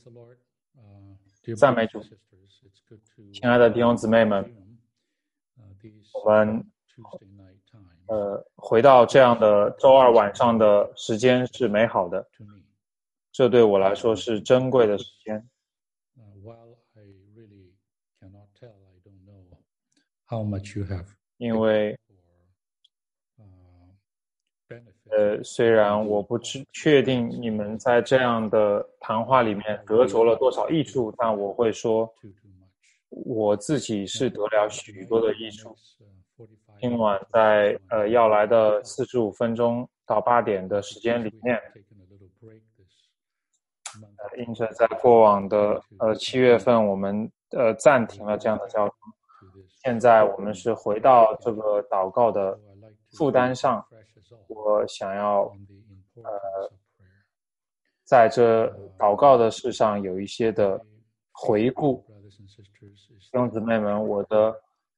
赞美主，亲爱的弟兄姊妹们，我们回到这样的周二晚上的时间是美好的，这对我来说是珍贵的时间。因为虽然我不确定你们在这样的谈话里面得着了多少益处，但我会说我自己是得了许多的益处。今晚在要来的45分钟到8点的时间里面，因着在过往的7月份我们暂停了这样的交通，现在我们是回到这个祷告的负担上，我想要在这祷告的事上有一些的回顾。弟兄姊妹们，我的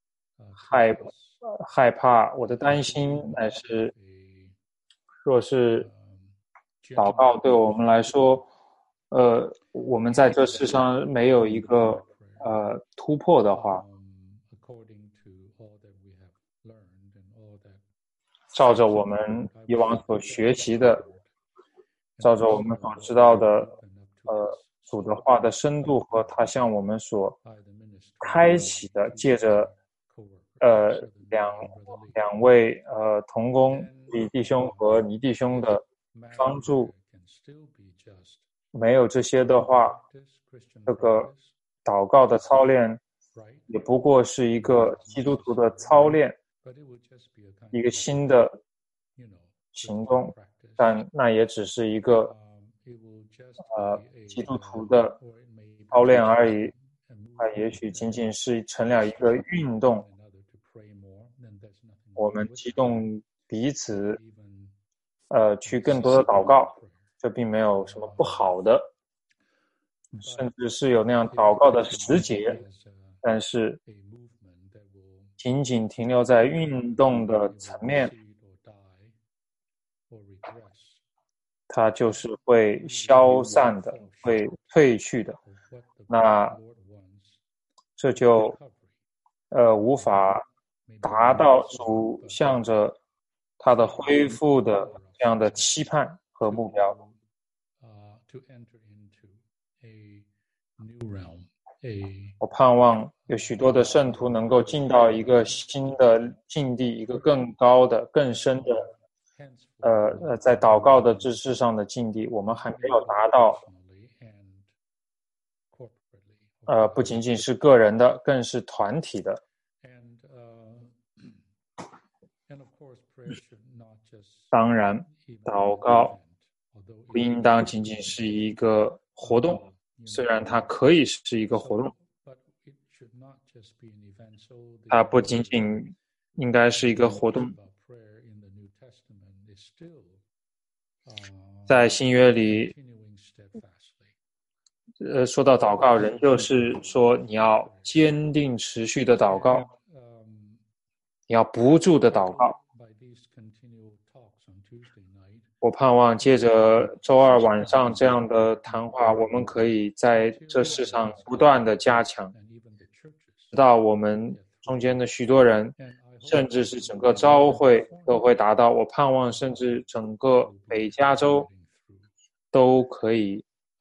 害怕，我的担心乃是，若是祷告对我们来说，我们在这世上没有一个突破的话，照着我们以往所学习的，照着我们所知道的主的话的深度和他向我们所开启的，借着两位同工李弟兄和倪弟兄的帮助，没有这些的话，这个祷告的操练也不过是一个基督徒的操练，一个新的行动，但那也只是一个基督徒的操练而已，它也许仅仅是成了一个运动，我们激动彼此去更多的祷告，这并没有什么不好的，甚至是有那样祷告的时节，但是仅仅停留在运动的层面，它就是会消散的，会退去的。那这就无法达到主向着他的恢复的这样的期盼和目标。我盼望有许多的圣徒能够进到一个新的境地，一个更高的、更深的在祷告的知识上的境地，我们还没有达到。不仅仅是个人的，更是团体的。当然，祷告不应当仅仅是一个活动，虽然它可以是一个活动，它不仅仅应该是一个活动。在新约里，说到祷告，仍旧是说你要坚定持续的祷告，你要不住的祷告。我盼望借着周二晚上这样的谈话，我们可以在这世上不断的加强，直到我们中间的许多人，甚至是整个召会都会达到。我盼望甚至整个北加州都可以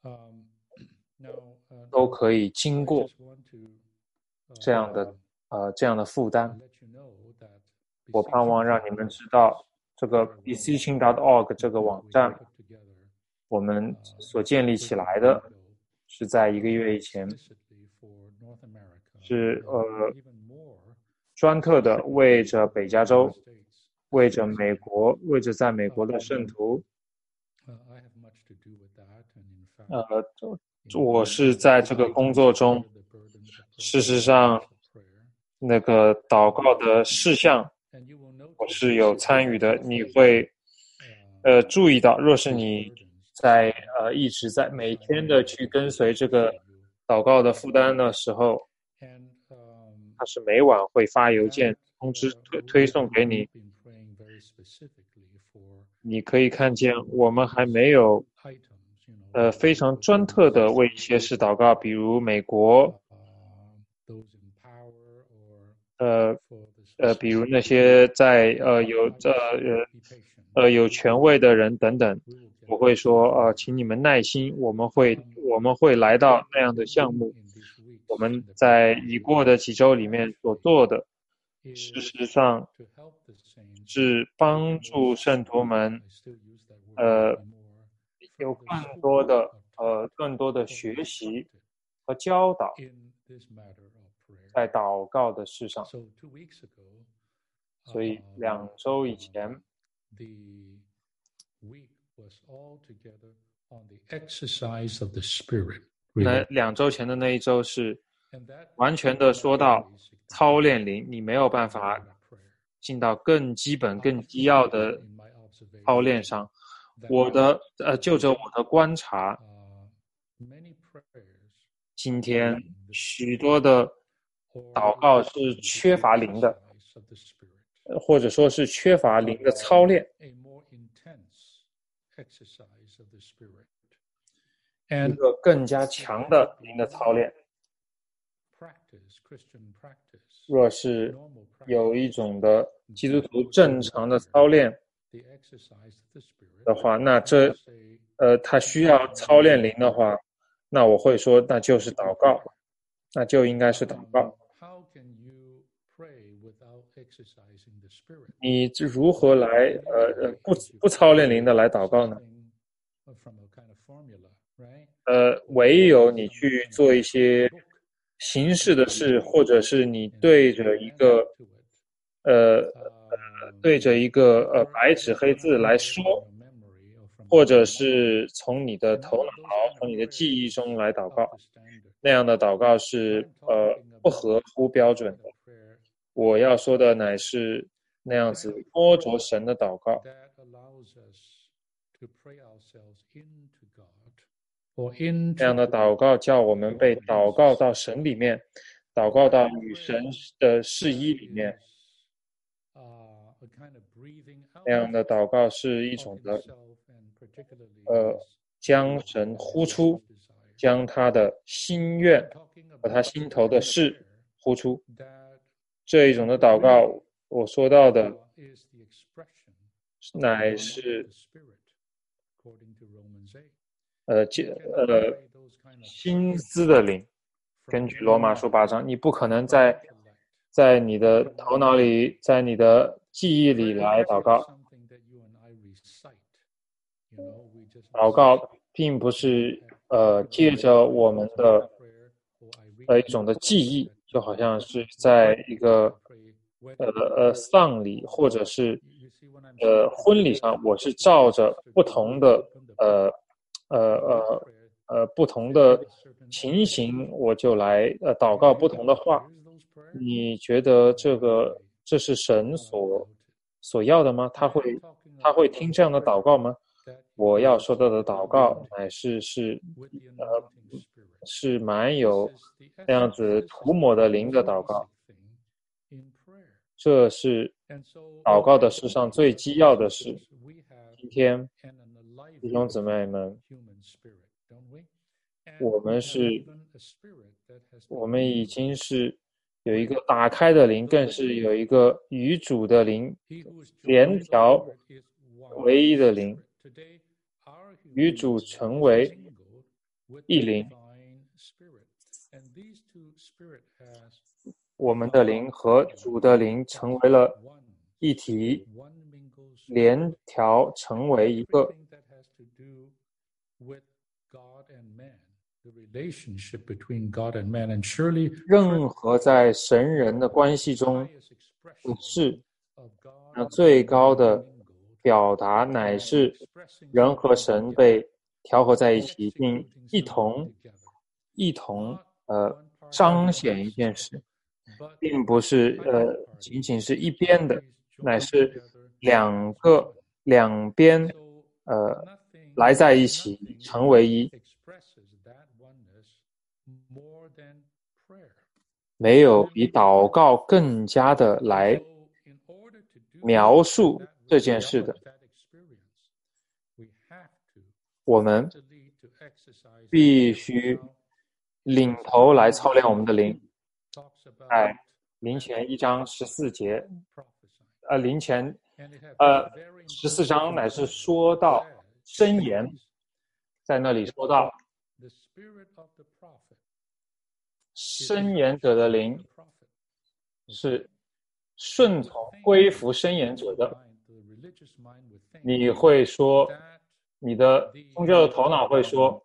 经过这样的负担。我盼望让你们知道，这个 beseeching.org 这个网站，我们所建立起来的是在1个月以前，是专特的为着北加州，为着美国，为着在美国的圣徒。我是在这个工作中，事实上那个祷告的事项我是有参与的。你会注意到，若是你在一直在每天的去跟随这个祷告的负担的时候，它是每晚会发邮件通知推送给你。你可以看见我们还没有非常专特的为一些事祷告，比如美国，比如那些在有权威的人等等，我会说请你们耐心，我们会来到那样的项目。我们在已过的几周里面所做的，事实上是帮助圣徒们有更多的学习和教导在祷告的事上。所以2周以前，那2周前的那一周是完全的说到操练灵，你没有办法进到更基本、更基要的操练上。就着我的观察，今天许多的祷告是缺乏灵的，或者说是缺乏灵的操练，一个更加强的灵的操练。若是有一种的基督徒正常的操练的话，那他需要操练灵的话，那我会说那就是祷告，那就应该是祷告。你如何来不操练灵的来祷告呢？唯有你去做一些形式的事，或者是你对着一个白纸黑字来说，或者是从你的头脑、从你的记忆中来祷告，那样的祷告是不合乎标准的。我要说的乃是那样子摸着神的祷告。这样的祷告叫我们被祷告到神里面，祷告到与神的事依里面。那样的祷告是一种的将神呼出，将他的心愿和他心头的事呼出。这一种的祷告，我说到的乃是心思的灵。根据罗马书8章，你不可能在你的头脑里，在你的记忆里来祷告。祷告并不是借着我们的一种的记忆，就好像是在一个丧礼或者是婚礼上，我是照着不同的不同的情形，我就来祷告不同的话。你觉得这是神所要的吗？他会听这样的祷告吗？我要说到的祷告乃是蛮有那样子涂抹的灵的祷告。这是祷告的事上最基要的事。今天弟兄姊妹们，我们已经是有一个打开的灵，更是有一个与主的灵联调唯一的灵，与主成为一灵。我们的灵和主的灵成为了一体，联调成为一个。任何在神人的关系中的事，那最高的表达乃是人和神被调和在一起，并一同彰显一件事，并不是仅仅是一边的，乃是两边来在一起成为一。没有比祷告更加的来描述这件事的。我们必须领头来操练我们的灵。在灵前1章14节，灵前14章乃是说到箴言，在那里说到申言者的灵是顺从归服申言者的。你会说，你的宗教的头脑会说，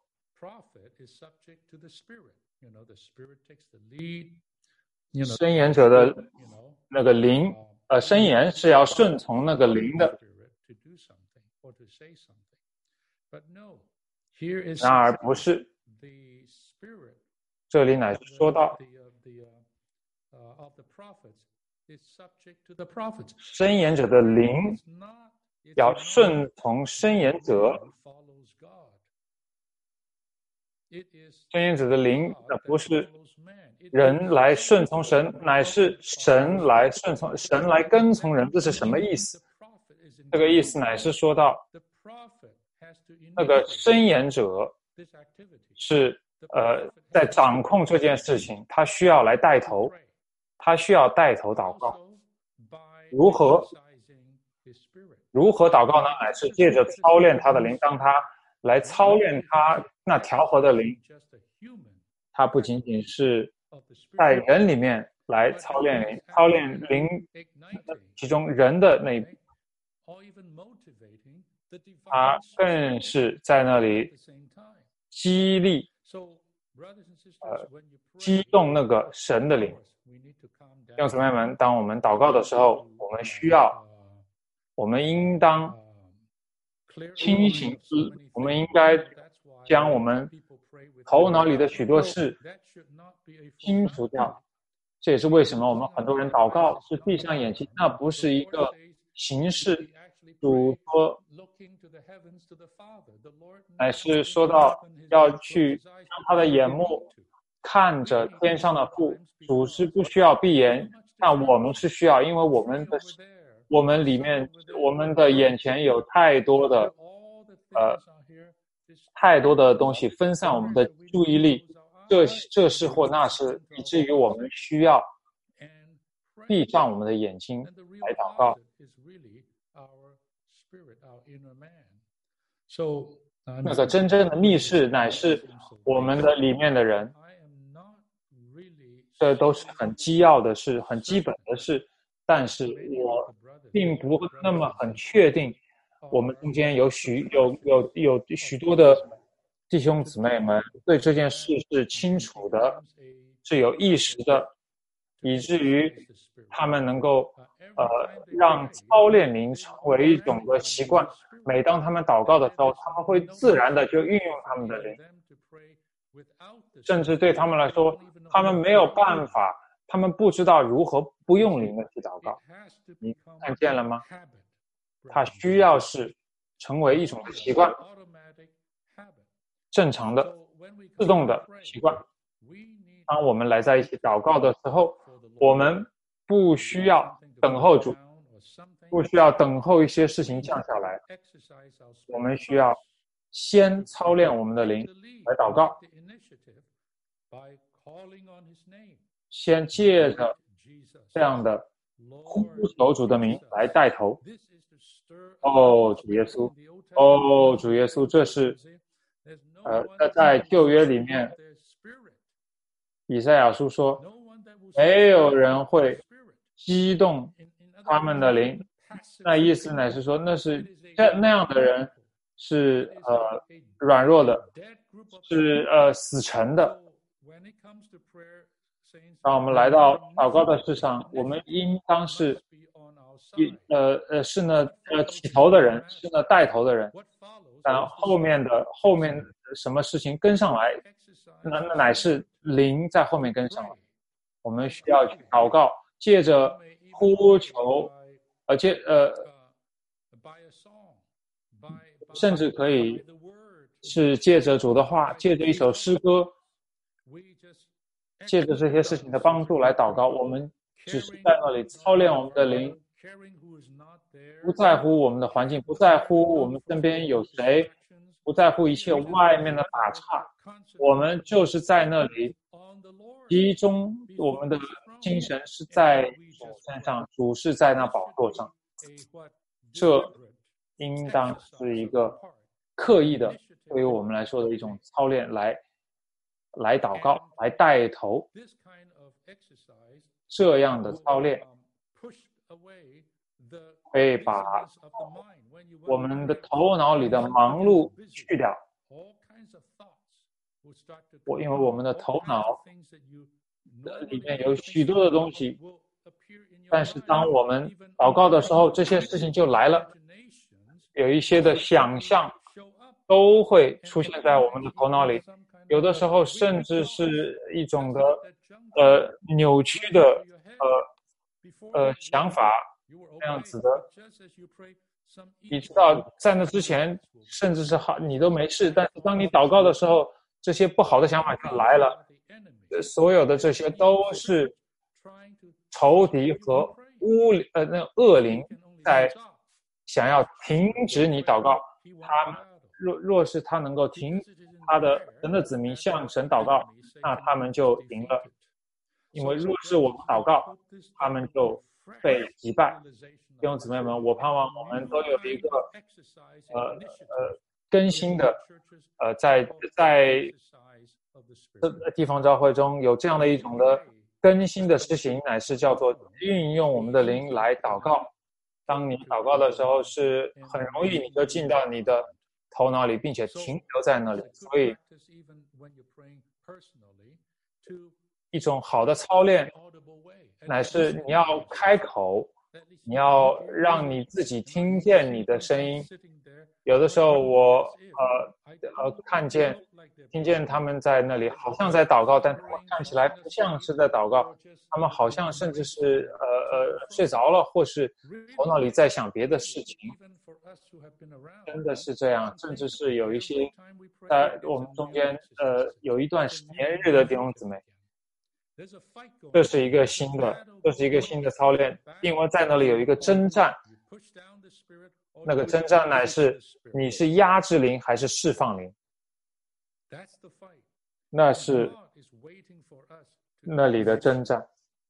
申言者的那个灵，申言是要顺从那个灵的。然而不是，这里乃是说到申言者的灵要顺从申言者。申言者的灵不是人来顺从神，乃是神来顺从，神来跟从人。这是什么意思？这个意思乃是说到那个申言者是在掌控这件事情，他需要来带头，他需要带头祷告。如何祷告呢？乃是借着操练他的灵，当他来操练他那调和的灵，他不仅仅是在人里面来操练灵，操练灵其中人的那一部，他更是在那里激励激动那个神的灵。弟兄姊妹们，当我们祷告的时候，我们应当清醒，我们应该将我们头脑里的许多事清除掉。这也是为什么我们很多人祷告是闭上眼睛，那不是一个形式。主说，乃是说到要去让他的眼目看着天上的父。主是不需要闭眼，但我们是需要，因为我们里面，我们的眼前有太多的东西分散我们的注意力，这是或那是，以至于我们需要闭上我们的眼睛来祷告。那个真正的密室乃是我们的里面的人，这都是很基要的事，很基本的事，但是我并不那么很确定我们中间有许多的弟兄姊妹们对这件事是清楚的，是有意识的，以至于他们能够让操练灵成为一种的习惯。每当他们祷告的时候，他们会自然的就运用他们的灵，甚至对他们来说，他们没有办法，他们不知道如何不用灵的去祷告。你看见了吗？它需要是成为一种习惯，正常的自动的习惯。当我们来在一起祷告的时候，我们不需要等候主，不需要等候一些事情降下来，我们需要先操练我们的灵来祷告，先借着这样的呼求主的名来带头。主耶稣，主耶稣，这是在旧约里面，以赛亚书说，没有人会激动他们的灵，那意思乃是说，那样的人是软弱的，是死沉的。当我们来到祷告的事上，我们应当是那起头的人，是那带头的人，但后面什么事情跟上来，那乃是灵在后面跟上来。我们需要去祷告，借着呼求，甚至可以是借着主的话，借着一首诗歌，借着这些事情的帮助来祷告。我们只是在那里操练我们的灵，不在乎我们的环境，不在乎我们身边有谁，不不在乎一切外面的打岔，我们就是在那里集中我们的精神是在主身上，主是在那宝座上。这应当是一个刻意的，对于我们来说的一种操练，来祷告，来带头。这样的操练会把我们的头脑里的忙碌去掉。因为我们的头脑里面有许多的东西，但是当我们祷告的时候，这些事情就来了。有一些的想象都会出现在我们的头脑里，有的时候甚至是一种的扭曲的想法，这样子的。你知道，在那之前，甚至是好你都没事，但是当你祷告的时候，这些不好的想法就来了。所有的这些都是仇敌和那恶灵在想要停止你祷告。他若是他能够停他的神的子民向神祷告，那他们就赢了。因为若是我们祷告，他们就被击败。弟兄姊妹们，我盼望我们都有一个更新的在地方教会中有这样的一种的更新的实行，乃是叫做运用我们的灵来祷告。当你祷告的时候，是很容易你就进到你的头脑里，并且停留在那里。所以一种好的操练乃是你要开口，你要让你自己听见你的声音。有的时候我听见他们在那里好像在祷告，但他们看起来不像是在祷告，他们好像甚至是睡着了，或是头脑里在想别的事情。真的是这样，甚至是有一些在我们中间有一段年日的弟兄姊妹，这是一个新的操练，因为在那里有一个征战，那个征战乃是你是压制灵还是释放灵，那是那里的征战。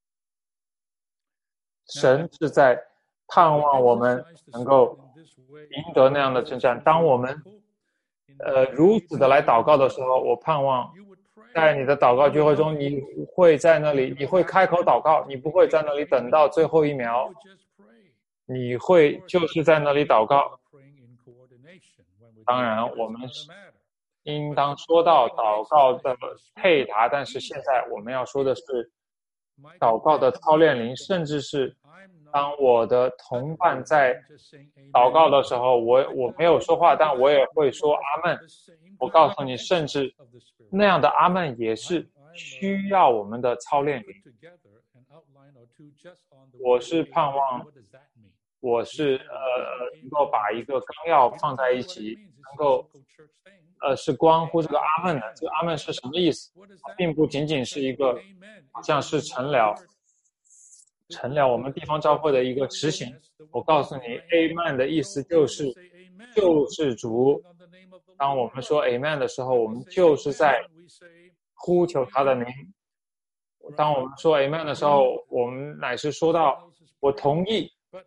神是在盼望我们能够赢得那样的征战。当我们如此的来祷告的时候，我盼望在你的祷告聚会中，你会在那里，你会开口祷告，你不会在那里等到最后一秒，你会就是在那里祷告。当然，我们应当说到祷告的配搭，但是现在我们要说的是祷告的操练灵，甚至是当我的同伴在祷告的时候，我没有说话，但我也会说阿们。我告诉你，甚至那样的阿们也是需要我们的操练灵。我是盼望我是能够把一个纲要放在一起，能够是关乎这个阿们的。这个阿们是什么意思？并不仅仅是一个好像是成了我们地方教会的一个实行。我告诉你 Amen 的意思就是主。当我们说 Amen 的时候，我们就是在呼求他的名。当我们说 Amen 的时候，我们乃是说到我同意。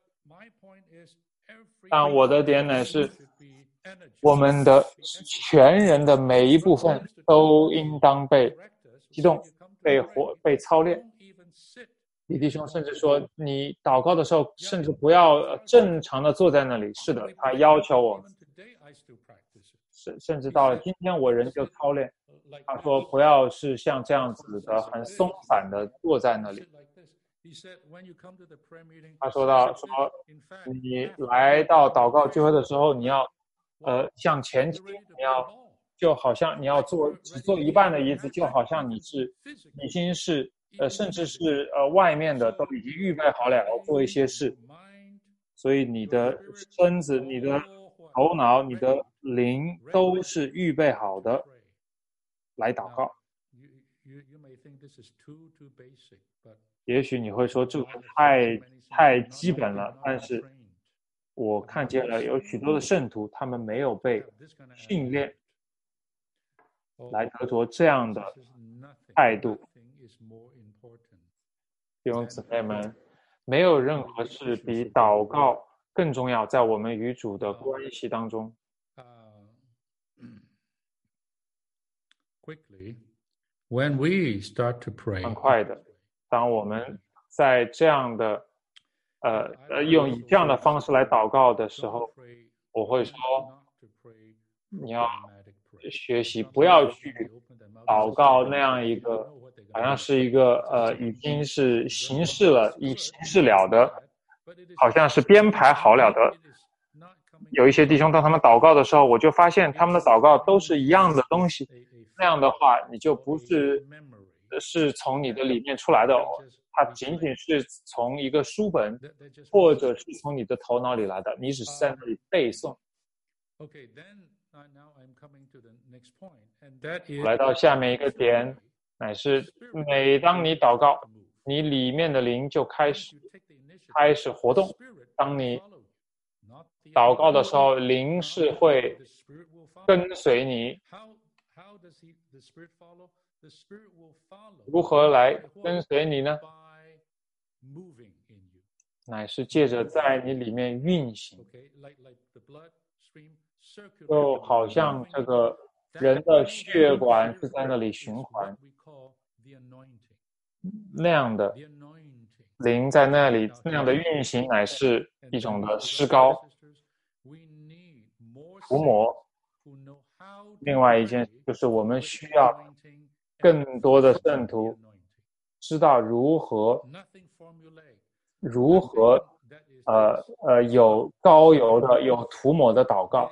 但我的点乃是我们的全人的每一部分都应当被激动，被操练。李弟兄甚至说，你祷告的时候，甚至不要正常的坐在那里。是的，他要求我们，甚至到了今天，我仍旧操练。他说，不要是像这样子的很松散的坐在那里。他说你来到祷告聚会的时候，你要向前倾，你要就好像你要只坐一半的椅子，就好像你已经是甚至是外面的都已经预备好了要做一些事，所以你的身子、你的头脑、你的灵都是预备好的来祷告。也许你会说这个太基本了，但是我看见了有许多的圣徒，他们没有被训练来得着这样的态度。弟兄姊妹们，没有任何事比祷告更重要，在我们与主的关系当中。很快的，当我们在这样的以这样的方式来祷告的时候，我会说，你要学习，不要去祷告那样一个，好像是一个已经是形式了的，好像是编排好了的。有一些弟兄当他们祷告的时候，我就发现他们的祷告都是一样的东西，那样的话，你就不是从你的里面出来的，它仅仅是从一个书本或者是从你的头脑里来的，你只是在那里背诵。来到下面一个点，乃是每当你祷告，你里面的灵就开始活动。当你祷告的时候，灵是会跟随你。如何来跟随你呢？乃是借着在你里面运行，就好像这个人的血管是在那里循环，那样的灵在那里，那样的运行乃是一种的施膏、涂抹。另外一件就是我们需要更多的圣徒知道如何有膏油的、有涂抹的祷告。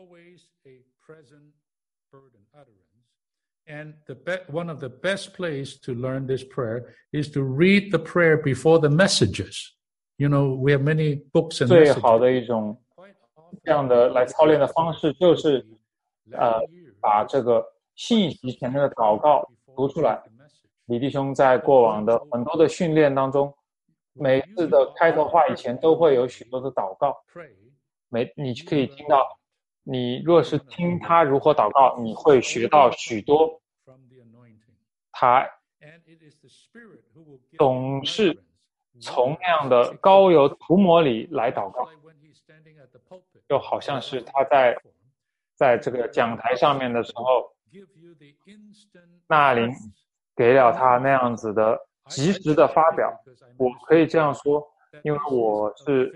And one of the best places to learn this prayer is to read the prayer before the messages. You know, we have many books and messages. 最好的一种这样的来操练的方式就是把这个信息前面的祷告读出来。李弟兄在过往的很多的训练当中，每次的开头话以前都会有许多的祷告，你可以听到，你若是听他如何祷告，你会学到许多。他总是从那样的膏油涂抹里来祷告，就好像是他在这个讲台上面的时候，那灵给了他那样子的及时的发表。我可以这样说，因为我是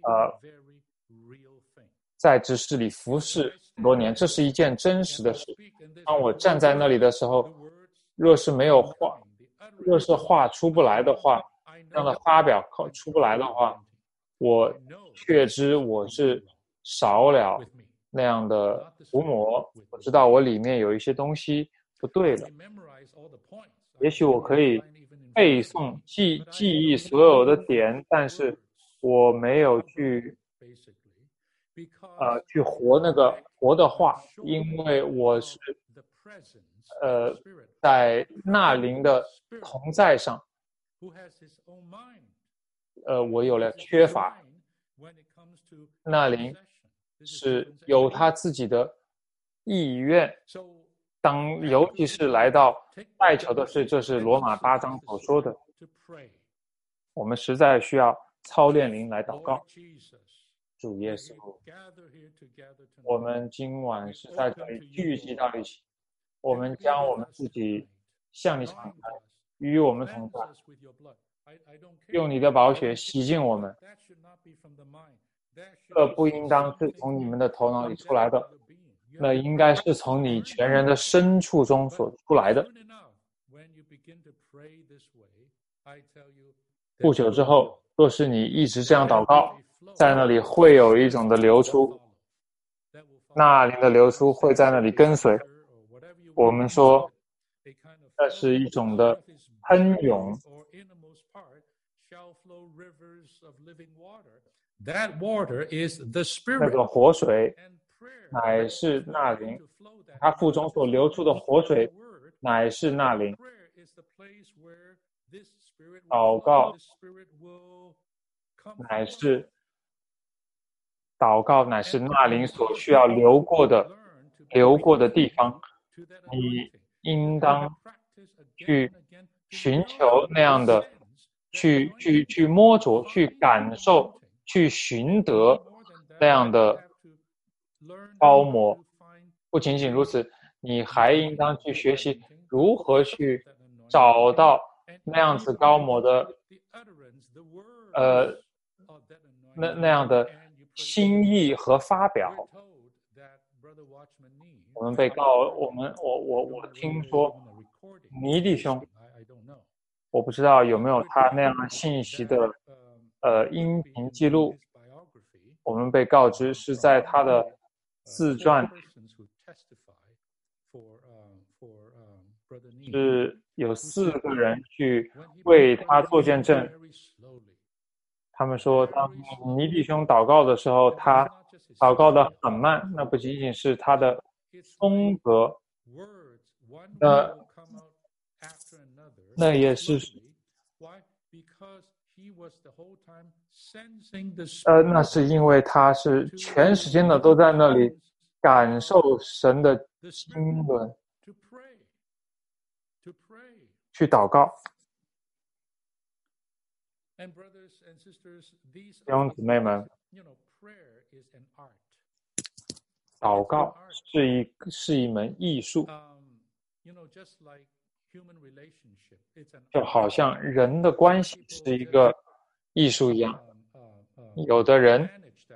在执事里服侍很多年，这是一件真实的事。当我站在那里的时候，若是话出不来的话，这样的发表出不来的话，我确知我是少了那样的涂抹。我知道我里面有一些东西不对了。也许我可以背诵记忆所有的点，但是我没有去活那个活的话，因为我是在那灵的同在上，我有了缺乏。那灵是有他自己的意愿，尤其是来到代求的事，这是罗马8章所说的，我们实在需要操练灵来祷告。主耶稣，我们今晚是在这里聚集到一起，我们将我们自己向你敞开，与我们同在，用你的宝血洗净我们。这不应当是从你们的头脑里出来的，那应该是从你全人的深处中所出来的。不久之后，若是你一直这样祷告，在那里会有一种的流出，那灵的流出会在那里跟随。我们说，这是一种的喷涌。那个活水乃是那灵，它腹中所流出的活水乃是那灵。祷告乃是祷告乃是那灵所需要流过的地方，你应当去寻求那样的，去摸着，去感受，去寻得那样的高摩。不仅仅如此，你还应当去学习如何去找到那样子高摩的那样的心意和发表。我听说尼弟兄，我不知道有没有他那样信息的音频记录。我们被告知是在他的自传，是有4个人去为他做见证。他们说，当尼弟兄祷告的时候，他祷告得很慢，那不仅仅是他的风格，那也是那是因为他是全时间的都在那里感受神的经纶，去祷告。弟兄姊妹们，祷告是一门艺术，就好像人的关系是一个艺术一样。有的人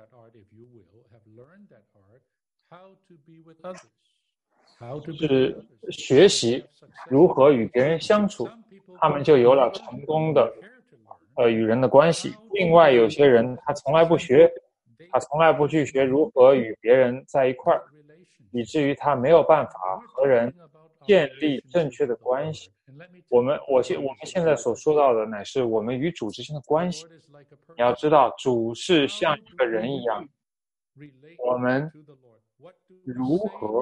是学习如何与别人相处，他们就有了成功的与人的关系。另外有些人他从来不学，他从来不去学如何与别人在一块儿，以至于他没有办法和人建立正确的关系。我们现在所说到的乃是我们与主之间的关系。你要知道，主是像一个人一样，我们如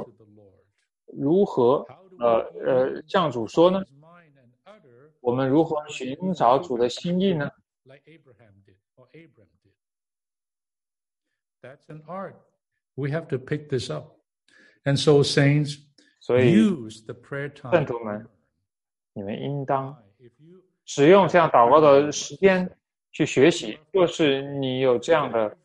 何向主说呢？我们如何寻找主的心意呢？ That's an art. We have to pick this up. And so, saints, 所以 use the prayer 圣 time. 徒们，你们应当使用这样祷告的时间去学习。若是你有这样的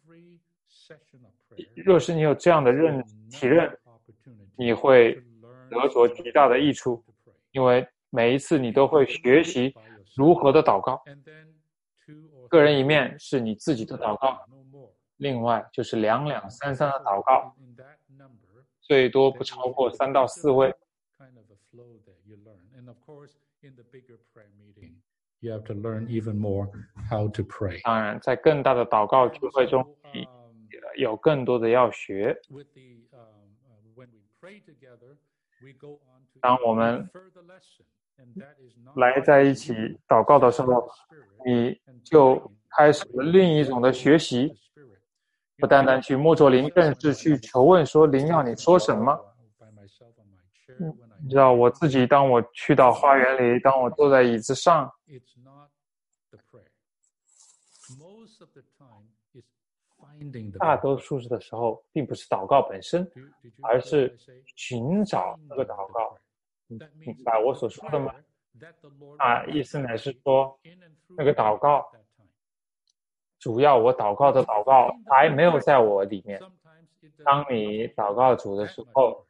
体认，你会得着极大的益处，因为每一次你都会学习如何的祷告。个人一面是你自己的祷告，另外就是2、2、3、3的祷告，最多不超过3到4位。当然，在更大的祷告聚会中，你有更多的要学。当我们来在一起祷告的时候，你就开始了另一种的学习，不单单去摸着灵，更是去求问说灵要你说什么。你知道我自己，当我去到花园里，当我坐在椅子上，大多数的时候并不是祷告本身，而是寻找那个祷告。明白我所说的吗？意思乃是说，那个祷告主要我祷告的祷告还没有在我里面。当你祷告主的时候，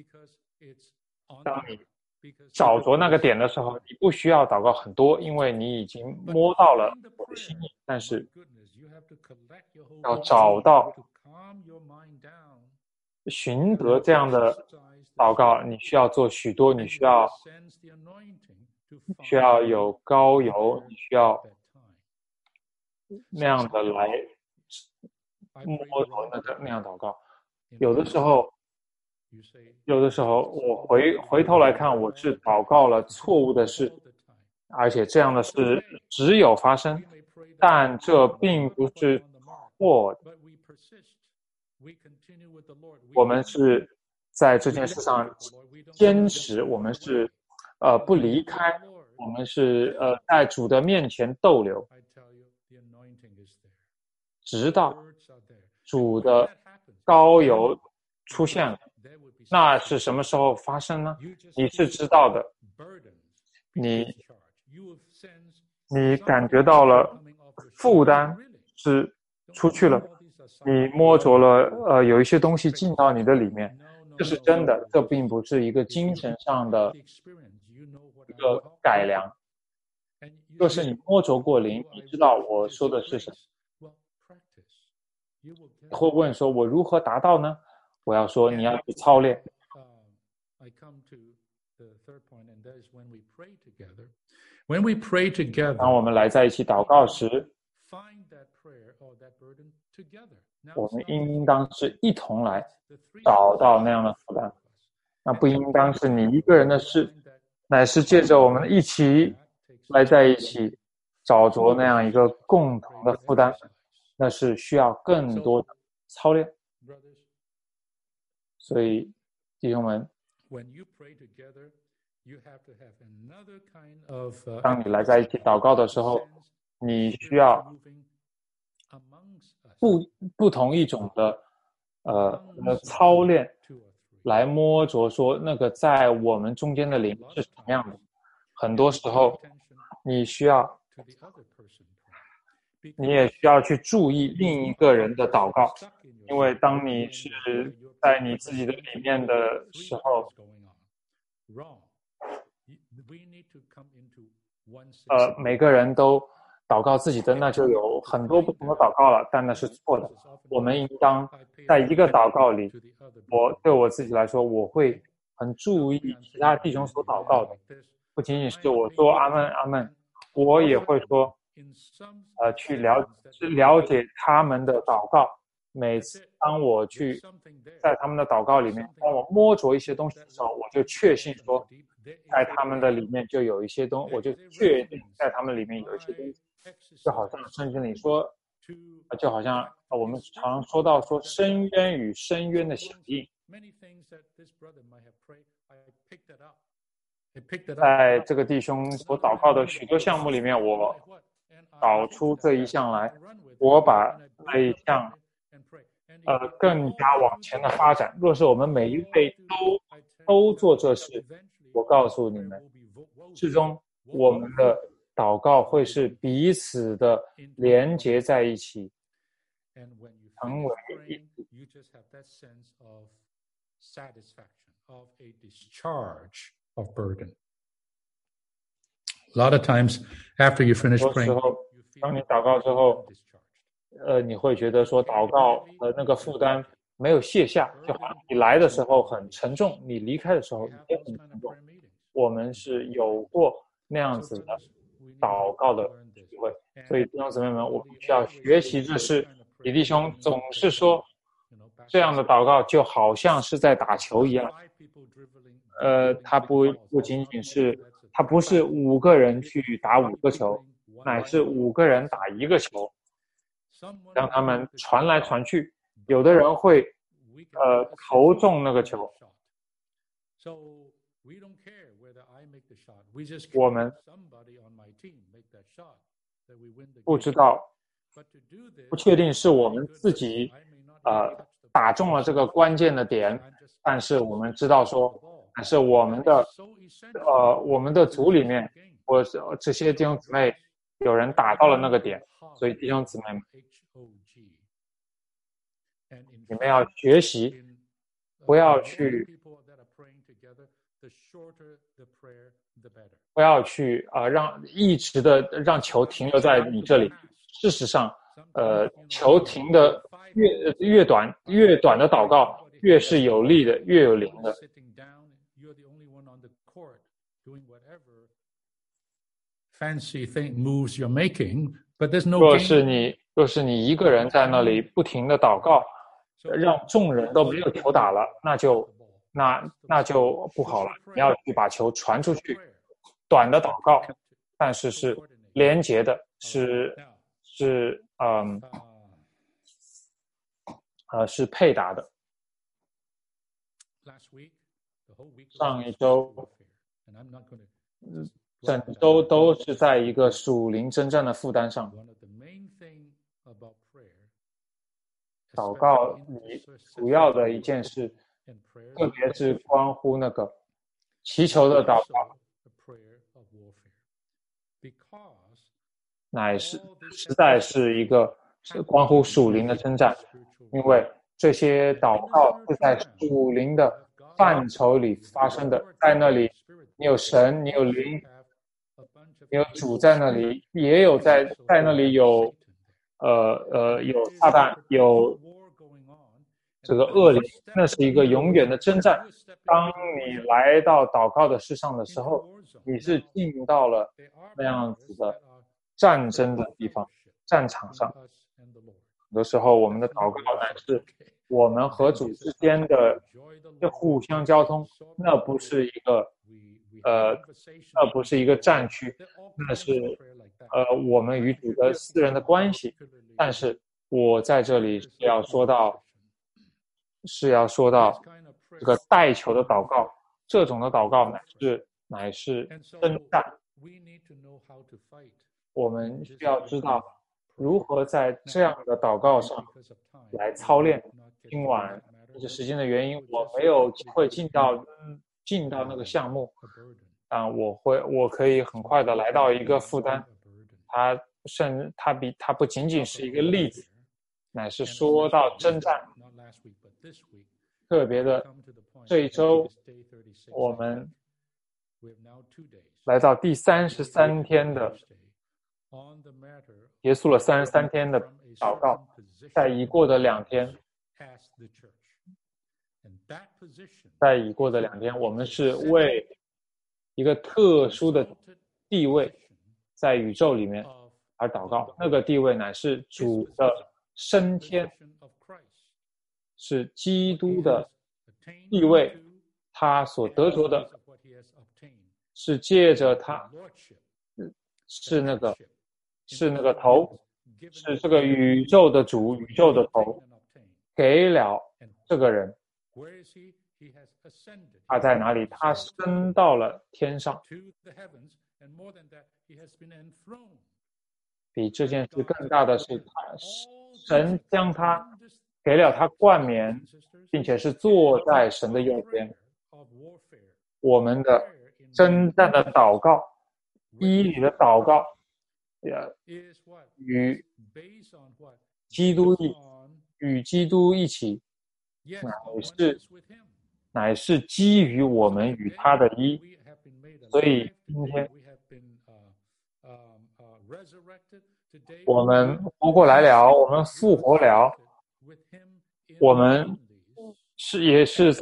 当你找着那个点的时候，你不需要祷告很多，因为你已经摸到了我的心意。但是要找到寻得这样的祷告，你需要做许多，你需要有膏油，你需要那样的来摸着那样祷告。有的时候我回头来看，我是祷告了错误的事，而且这样的事只有发生，但这并不是错的。我们是在这件事上坚持，我们是不离开，我们是在主的面前逗留，直到主的膏油出现了。那是什么时候发生呢？你是知道的，你感觉到了负担是出去了，你摸着了有一些东西进到你的里面，这是真的，这并不是一个精神上的一个改良。若是你摸着过灵，你知道我说的是什么。你会问说我如何达到呢？我要说你要去操练。当我们来在一起祷告时，我们应当是一同来找到那样的负担，那不应当是你一个人的事，乃是借着我们一起来在一起找着那样一个共同的负担，那是需要更多的操练。所以弟兄们，当你来在一起祷告的时候，你需要不同一种的操练来摸着说那个在我们中间的灵是什么样的。很多时候你也需要去注意另一个人的祷告，因为当你是在你自己的里面的时候，每个人都祷告自己的，那就有很多不同的祷告了，但那是错的。我们应当在一个祷告里，对我自己来说，我会很注意其他弟兄所祷告的，不仅仅是我说阿们阿们，我也会说去了解他们的祷告。每次当我去在他们的祷告里面，当我摸着一些东西的时候，我就确信说，在他们的里面就有一些东西，我就确定在他们里面有一些东西。就好像圣经里说，就好像我们常说到说深渊与深渊的响应。在这个弟兄所祷告的许多项目里面，我导出这一项来，我把这一项更加往前的发展。若是我们每一位都做这事，我告诉你们，最终我们的祷告会是彼此的连结在一起，成为一体。 Of burden. A lot of times, after you finish praying, 当你祷告之后，你会觉得说祷告那个负担没有卸下，就好像你来的时候很沉重，你离开的时候也很沉重。我们是有过那样子的祷告的机会，所以弟兄姊妹们，我们需要学习这事。李弟兄总是说，这样的祷告就好像是在打球一样。他不仅仅是，他不是5个人去打5个球，乃是5个人打1个球，让他们传来传去。有的人会投中那个球，我们不知道，不确定是我们自己打中了这个关键的点，但是我们知道说，但是我们的组里面，这些弟兄姊妹有人打到了那个点，所以弟兄姊妹们，你们要学习，不要去一直的让球停留在你这里。事实上，球停的越短的祷告，越是有力的，越有灵的。若是你一个人在那里不停的祷告，让众人都没有球打了，那就不好了。你要去把球传出去，短的祷告，但是是连结的，是配搭的。上一周整周都是在一个属灵征战的负担上。 祷告里主要的一件事，特别是关乎那个祈求的祷告，乃是实在是一个关乎属灵的征战，因为这些祷告是在属灵的范畴里发生的，在那里你有神，你有灵，你有主在那里，也有在那里有有撒旦，有这个恶灵，那是一个永远的征战。当你来到祷告的事上的时候，你是进到了那样子的战争的地方，战场上。很多时候，我们的祷告乃是我们和主之间的互相交通，那不是一个战区，那是我们与主的私人的关系。但是我在这里是要说到这个带球的祷告，这种的祷告乃是征战。我们需要知道如何在这样的祷告上来操练。今晚因为时间的原因，我没有机会进到那个项目，但我可以很快的来到一个负担。它不仅仅是一个例子，乃是说到征战。特别的这一周，我们来到第33天的结束了33天的祷告，在已过的2天，我们是为一个特殊的地位在宇宙里面而祷告，那个地位乃是主的升天，是基督的地位，他所得着的是借着他是那个头，是这个宇宙的主，宇宙的头，给了这个人。他在哪里？他升到了天上。比这件事更大的是，神将他给了他冠冕，并且是坐在神的右边。我们的征战的祷告，依你的祷告，与基督一起，乃是基于我们与他的一。所以今天我们活过来了，我们复活了，我们也是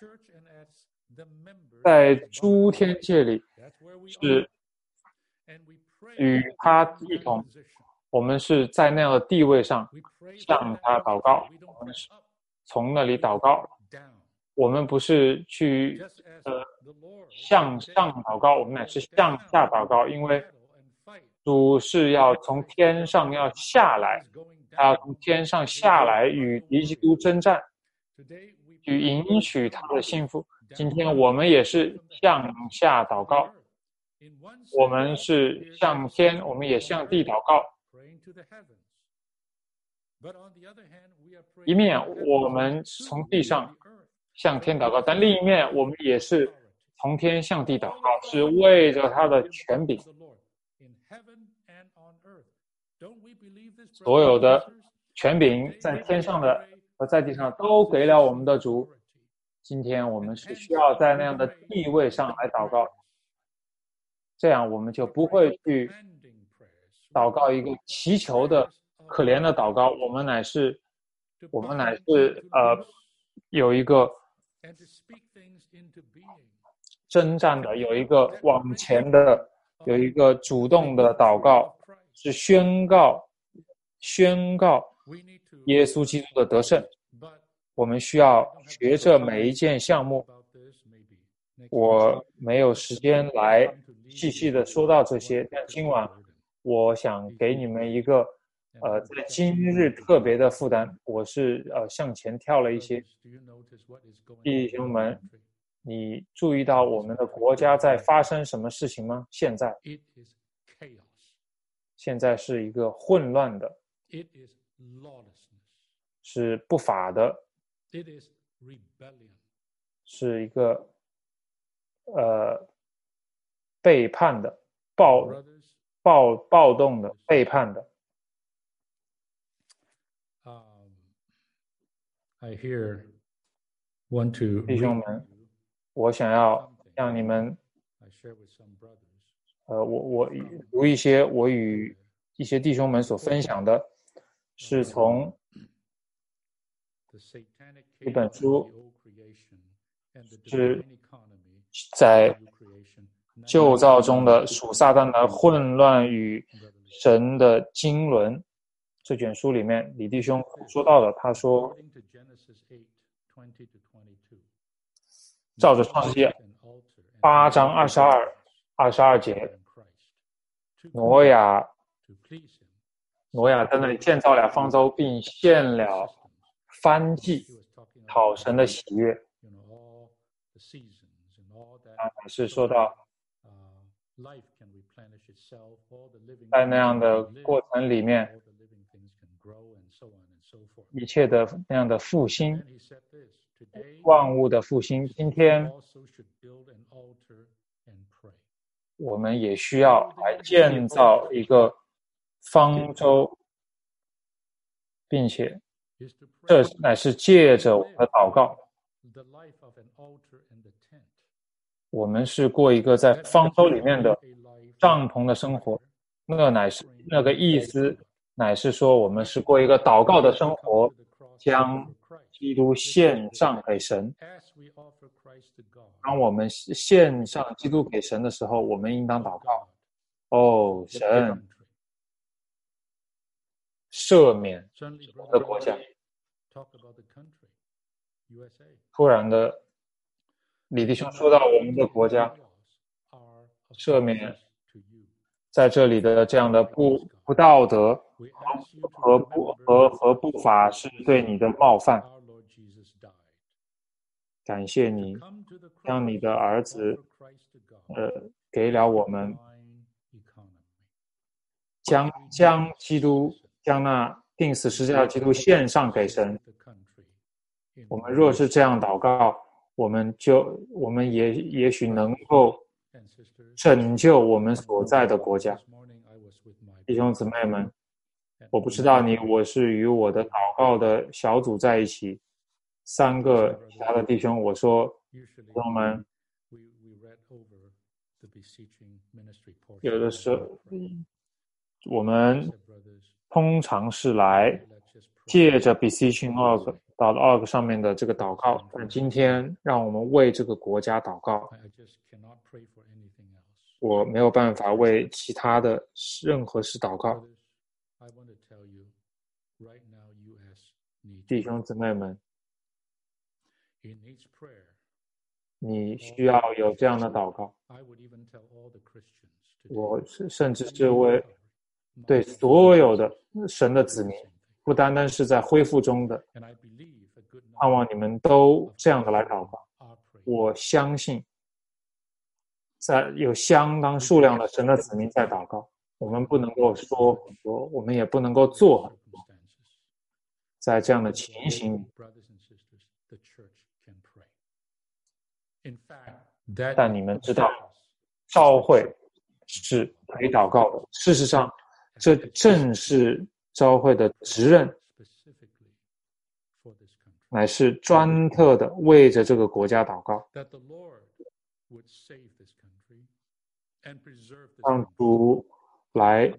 在诸天界里是与他一同，我们是在那样的地位上向他祷告，我们是从那里祷告，我们不是去向上祷告，我们乃是向下祷告，因为主是要从天上要下来，他要从天上下来与敌基督征战，去迎娶他的幸福。今天我们也是向下祷告，我们是向天，我们也向地祷告。一面我们从地上向天祷告，但另一面我们也是从天向地祷告，是为着他的权柄。所有的权柄在天上的和在地上都给了我们的主。今天我们是需要在那样的地位上来祷告，这样我们就不会去祷告一个祈求的可怜的祷告，我们乃是有一个征战的，有一个往前的，有一个主动的祷告，是宣告耶稣基督的得胜。我们需要学着每一件项目，我没有时间来细细的说到这些，但今晚我想给你们一个在今日特别的负担。我是向前跳了一些。弟兄们，你注意到我们的国家在发生什么事情吗？现在是一个混乱的， 是不法的， It is rebellion. 是一个背叛的、暴 Brothers, 暴动的、背叛的。 I here want to 弟兄 read 们，我想要向你们 I share with some brothers. 我读一些我与一些弟兄们所分享的，是从 The satanic 一本 chaos 书 of the old creation and the 是 divine economy 在 of new creation. 旧造中的属撒旦的混乱与神的经纶这卷书里面，李弟兄说到了，他说 According to Genesis 8:20 to 22. 照着创世纪8章22节，挪亚在那里建造了方舟，并献了燔祭，讨神的喜悦。他是说到，在那样的过程里面，一切的那样的复兴，万物的复兴。今天我们也需要来建造一个方舟，并且这乃是借着我们的祷告，我们是过一个在方舟里面的帐篷的生活，那个意思乃是说我们是过一个祷告的生活，将基督献上给神。当我们献上基督给神的时候，我们应当祷告，哦，神赦免我们的国家。突然的，李弟兄说到我们的国家，赦免在这里的这样的不道德和不法是对你的冒犯。感谢你将你的儿子给了我们，将基督将那钉死十字架的基督献上给神。我们若是这样祷告，我们也许能够拯救我们所在的国家。弟兄姊妹们，我不知道我是与我的祷告的小组在一起，3个其他的弟兄，我说弟兄们，有的时候我们通常是来借着 beseeching.org 上面的这个祷告，但今天让我们为这个国家祷告。我没有办法为其他的任何事祷告。弟兄姊妹们，你需要有这样的祷告。我甚至是对所有的神的子民，不单单是在恢复中的，盼望你们都这样的来祷告。我相信有相当数量的神的子民在祷告，我们不能够说很多，我们也不能够做很多。在这样的情形，但你们知道，召会是可以祷告的。事实上，这正是召会的职任，乃是专特的为着这个国家祷告，让主来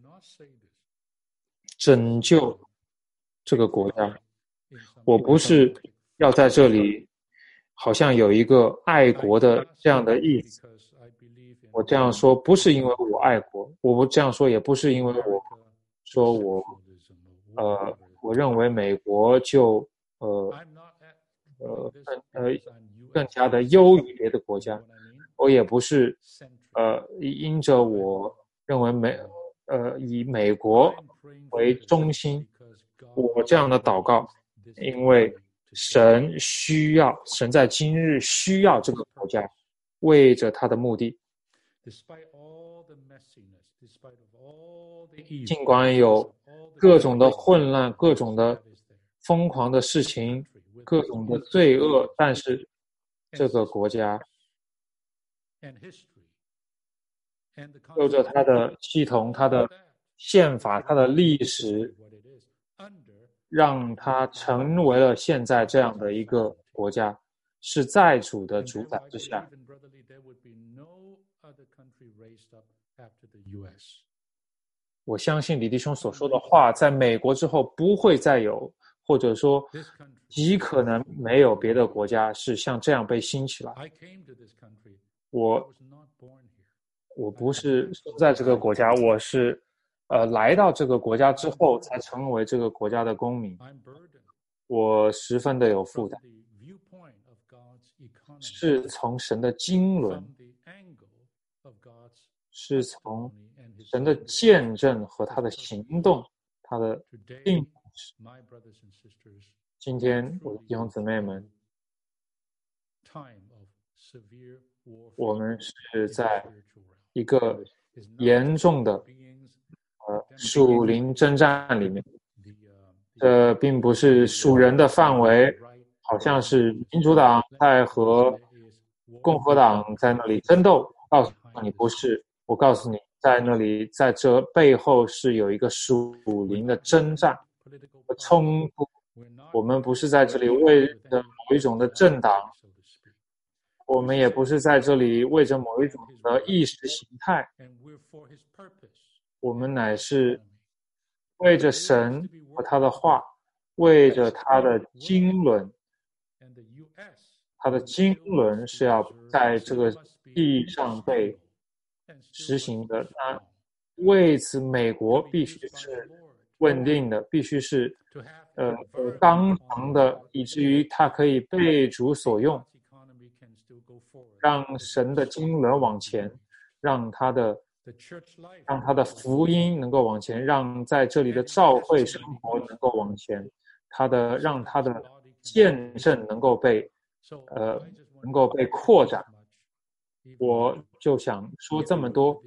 拯救这个国家。我不是要在这里好像有一个爱国的这样的意思，我这样说不是因为我爱国，我不这样说也不是因为我说我认为美国就更加的优于别的国家，我也不是因着我认为以美国为中心，我这样的祷告，因为神在今日需要这个国家，为着他的目的。尽管有各种的混乱、各种的疯狂的事情，各种的罪恶，但是这个国家有着它的系统、它的宪法、它的历史，让它成为了现在这样的一个国家，是在主的主宰之下。我相信李弟兄所说的话，在美国之后不会再有，或者说极可能没有别的国家是像这样被兴起来。我不是生在这个国家，我是来到这个国家之后才成为这个国家的公民。我十分的有负担，是从神的经纶，是从神的见证和他的行动，他的应许。今天我的弟兄姊妹们，我们是在一个严重的属灵征战里面。这并不是属人的范围，好像是民主党在和共和党在那里争斗。告诉你不是，我告诉你，在那里，在这背后是有一个属灵的征战和冲突。我们不是在这里为着某一种的政党，我们也不是在这里为着某一种的意识形态，我们乃是为着神和他的话，为着他的经纶，他的经纶是要在这个地上被实行的。那为此，美国必须是稳定的，必须是刚强的，以至于它可以被主所用，让神的经纶往前，让他的福音能够往前，让在这里的教会生活能够往前，让他的见证能够被扩展。我就想说这么多，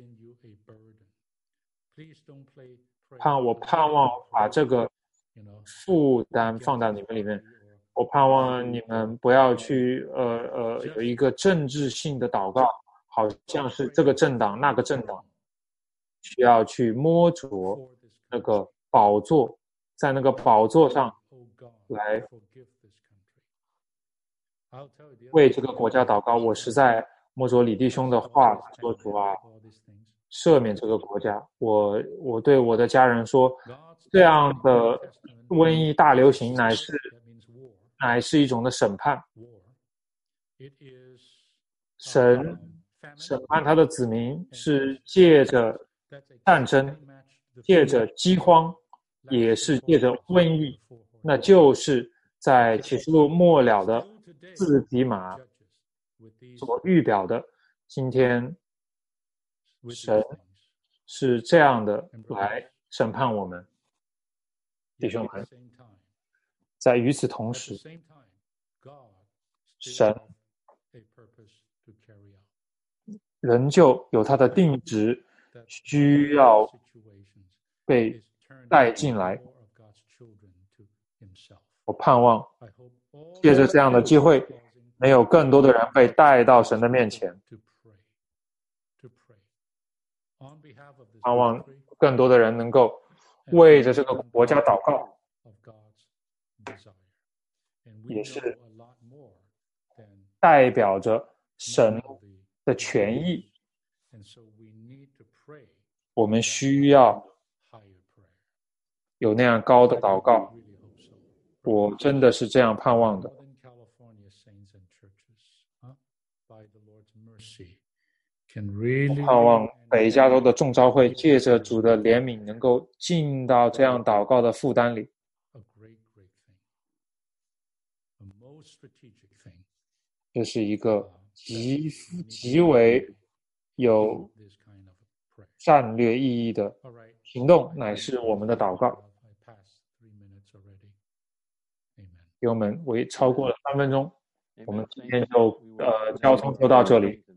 我盼望把这个负担放到你们里面。我盼望你们不要去有一个政治性的祷告，好像是这个政党那个政党需要去摸着那个宝座，在那个宝座上来为这个国家祷告。我实在摸着李弟兄的话说，主啊，赦免这个国家。我对我的家人说，这样的瘟疫大流行乃是一种的审判。神审判他的子民是借着战争，借着饥荒，也是借着瘟疫，那就是在启示录末了的四匹马所预表的。今天神是这样的来审判我们，弟兄们。在与此同时，神仍旧有他的定旨，需要被带进来。我盼望借着这样的机会，能有更多的人被带到神的面前，盼望更多的人能够为着这个国家祷告，也是代表着神的权益。我们需要有那样高的祷告，我真的是这样盼望的。我盼望北加州的众召会借着主的怜悯，能够进到这样祷告的负担里。这是一个极为有战略意义的行动，乃是我们的祷告。弟兄们，我超过了3分钟，我们今天就交通就到这里。